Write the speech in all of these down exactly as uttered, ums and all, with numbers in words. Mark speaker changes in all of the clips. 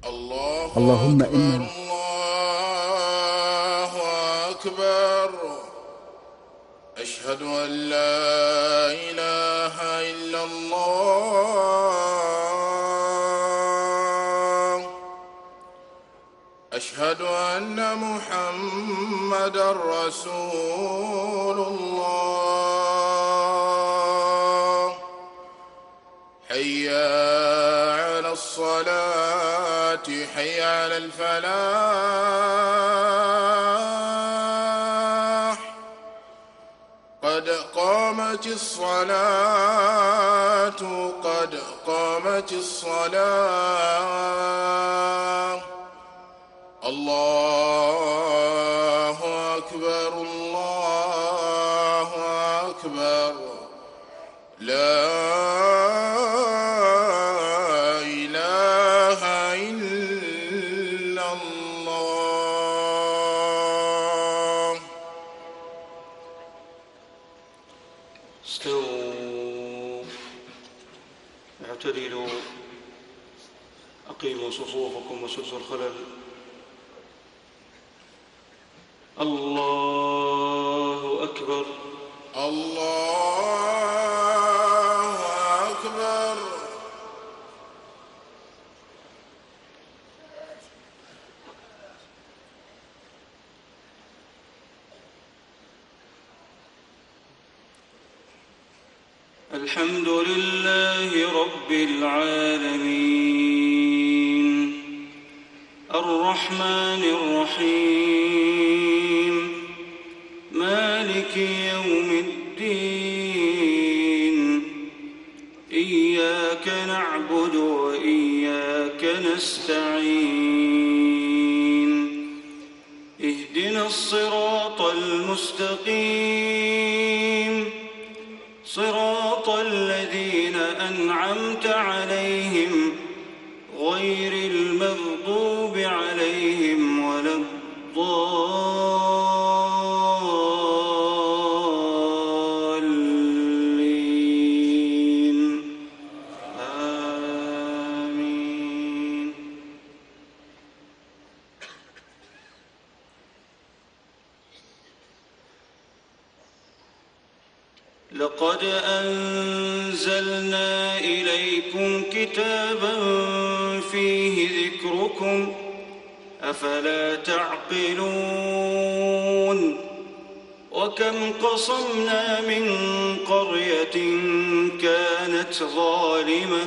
Speaker 1: الله
Speaker 2: اللهم
Speaker 1: أكبر
Speaker 2: إنا
Speaker 1: الله أكبر. أشهد أن لا إله إلا الله. أشهد أن محمدًا رسول الله. حي على الصلاة، حي على الفلاح. قد قامت الصلاة، قد قامت الصلاة. الله أكبر الله أكبر. لا إله إلا الله.
Speaker 3: استووا، اعتدلوا، أقيموا صفوفكم وسدوا الخلل. الله أكبر
Speaker 1: الله أكبر.
Speaker 3: الحمد لله رب العالمين، الرحمن الرحيم، مالك يوم الدين. إياك نعبد وإياك نستعين. اهدنا الصراط المستقيم، صراط الذين أنعمت عليهم غير المغضوب عليهم ولا الضالين. آمين. لقد أنزلنا إليكم كتابا فيه ذكركم، أفلا تعقلون؟ وكم قصمنا من قرية كانت ظالمة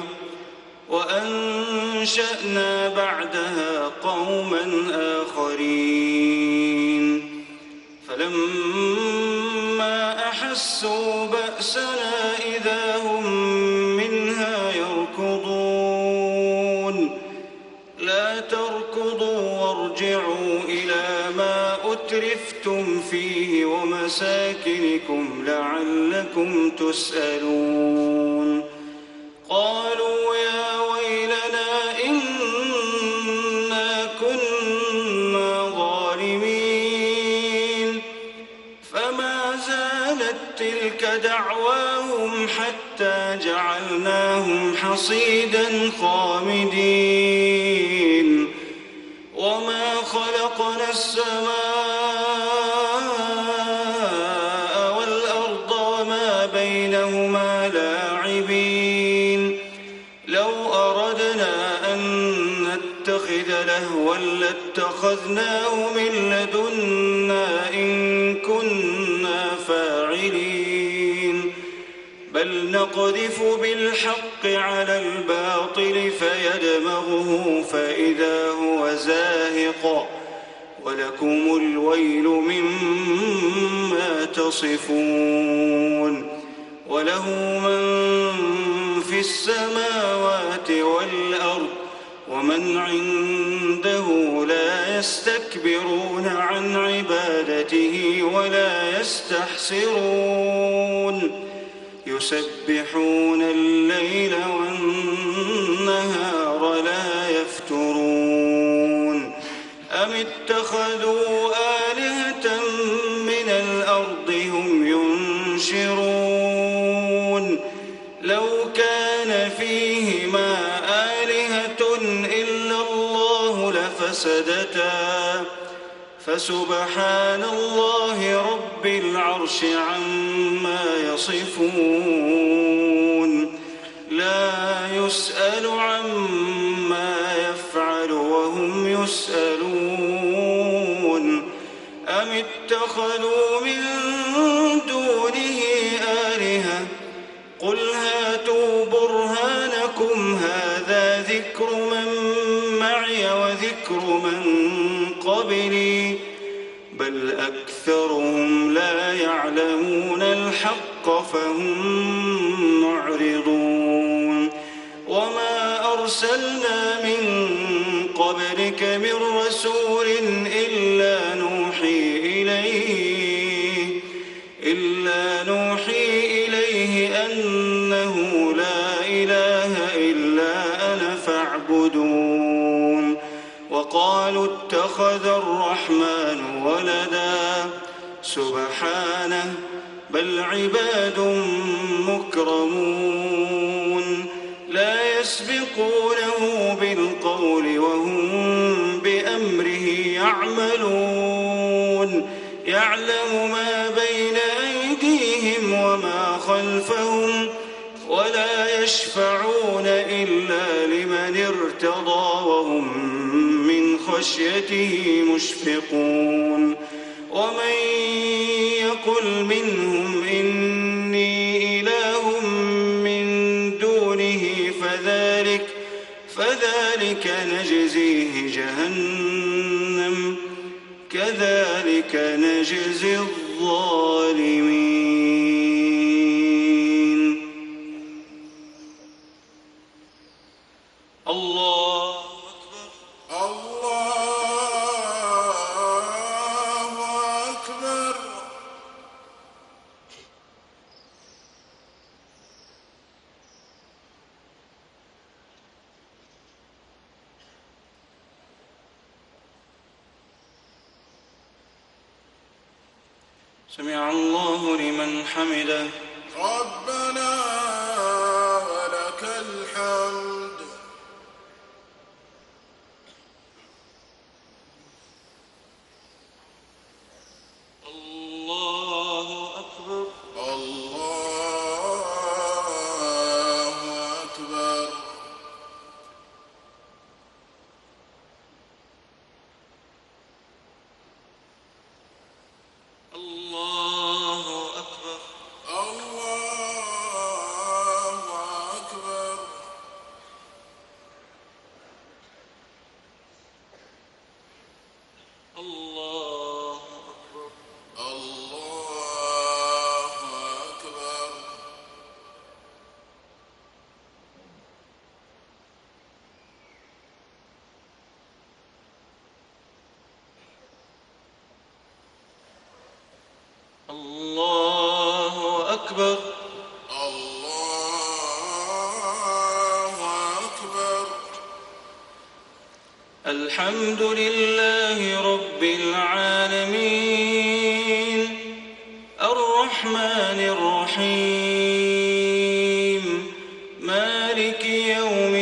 Speaker 3: وأنشأنا بعدها قوما آخرين، فلما أحسوا بأسنا إذا هم منها يركضون. لا تركضوا وارجعوا إلى ما أترفتم فيه ومساكنكم لعلكم تسألون. قالوا يا ويلنا إنا كنا ظالمين. فما زالت تلك دعواهم حتى جعلناهم حصيدا خامدين. وما خلقنا السماء والأرض وما بينهما لاعبين. لو أردنا أن نتخذ لهوا لاتخذناه من لدنا إن كنا فاعلين. بل نقذف بالحق على الباطل فيدمغه فإذا هو زاهق. ولكم الويل مما تصفون. وله من في السماوات والأرض ومن عنده لا يستكبرون عن عبادته ولا يستحسرون. يسبحون الليل والنهار لا يفترون. أم اتخذوا آلهة من الأرض هم ينشرون. لو كان فيهما آلهة إلا الله فسدتا فسبحان الله رب العرش عما يصفون لا يسأل عما يفعل وهم يسألون أم اتخذوا من دونه آلهة قل هاتوا برهانكم هذا ذكر من معي وذكر من قبلي بل أكثرهم لا يعلمون الحق فهم معرضون وما أرسلنا من قبلك من رسول إلا نوحي إليه إلا نوحي إليه أنه لا إله إلا أنا فاعبدون وقالوا اتخذ الرحمن ولدا سبحانه بل عباد مكرمون لا يسبقونه بالقول وهم بأمره يعملون يعلم ما بين أيديهم وما خلفهم ولا يشفعون إلا لمن ارتضى وهم من خشيته مشفقون ومن يقل منهم إني إله من دونه فذلك فذلك نجزيه جهنم كذلك نجزي الظالمين. الله أكبر
Speaker 1: الله أكبر.
Speaker 3: سمع الله لمن حمده
Speaker 1: ربنا ولك الحمد.
Speaker 3: الله أكبر
Speaker 1: الله أكبر.
Speaker 3: الله أكبر
Speaker 1: الله أكبر.
Speaker 3: الله أكبر
Speaker 1: الله أكبر.
Speaker 3: الله أكبر
Speaker 1: الله أكبر.
Speaker 3: الحمد لله رب العالمين الرحمن الرحيم مالك يوم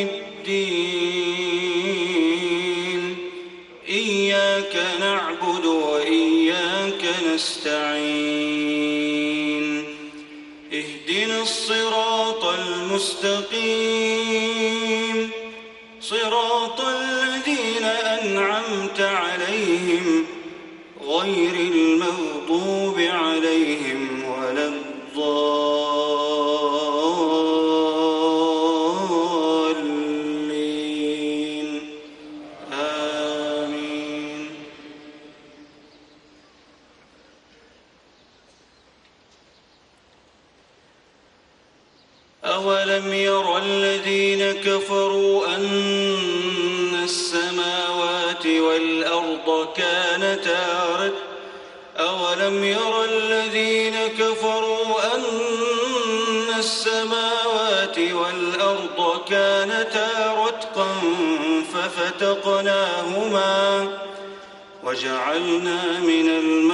Speaker 3: الدين إياك نعبد وإياك نستعين اهدنا الصراط المستقيم صراط الذين أنعمت عليهم غير المغضوب عليهم ولا الضالين آمين. أولم ير الذين كفروا أن السماوات والأرض كانتا رتقا أولم ير الذين كفروا أن السماوات والأرض كانتا رتقا ففتقناهما وجعلنا من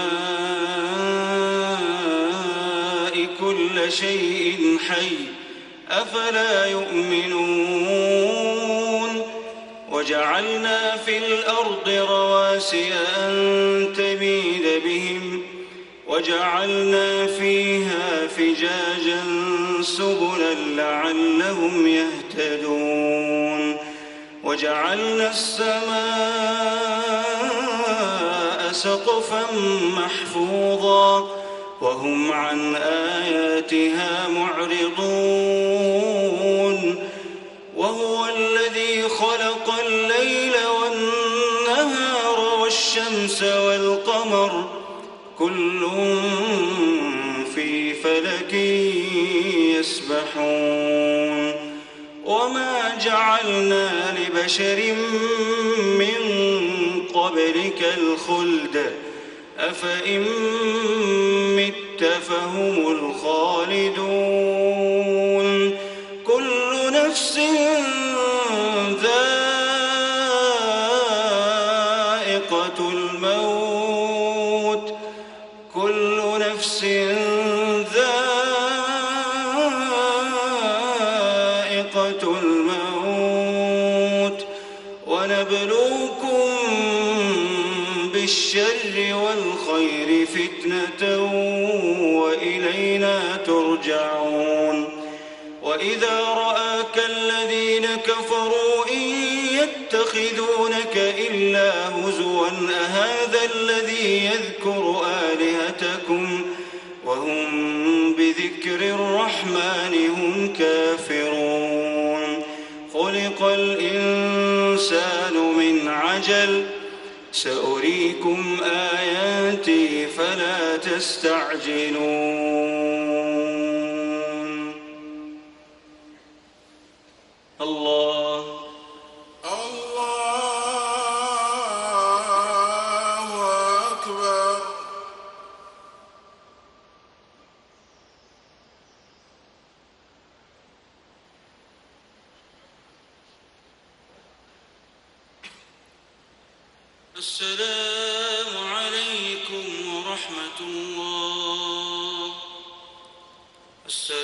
Speaker 3: الماء كل شيء حي أفلا يؤمنون وجعلنا في الأرض رواسي أن تميد بهم وجعلنا فيها فجاجا سبلا لعلهم يهتدون وجعلنا السماء سقفا محفوظا وهم عن آياتها معرضون وهو الذي خلق الليل والنهار والشمس والقمر كل في فلك يسبحون وما جعلنا لبشر من قبلك الخلد أفإن مت فهم الخالدون كل نفس ذائقة الموت كل نفس ذائقة الموت ونبلوكم بالشر والخير فتنة وإلينا ترجعون وإذا رآك الذين كفروا إن يتخذونك إلا هزوا أهذا الذي يذكر آلهتكم وهم بذكر الرحمن هم كافرون خلق الإنسان من عجل سأريكم آياتي فلا تستعجلون الله
Speaker 1: الله أكبر.
Speaker 3: السلام عليكم ورحمة الله. السلام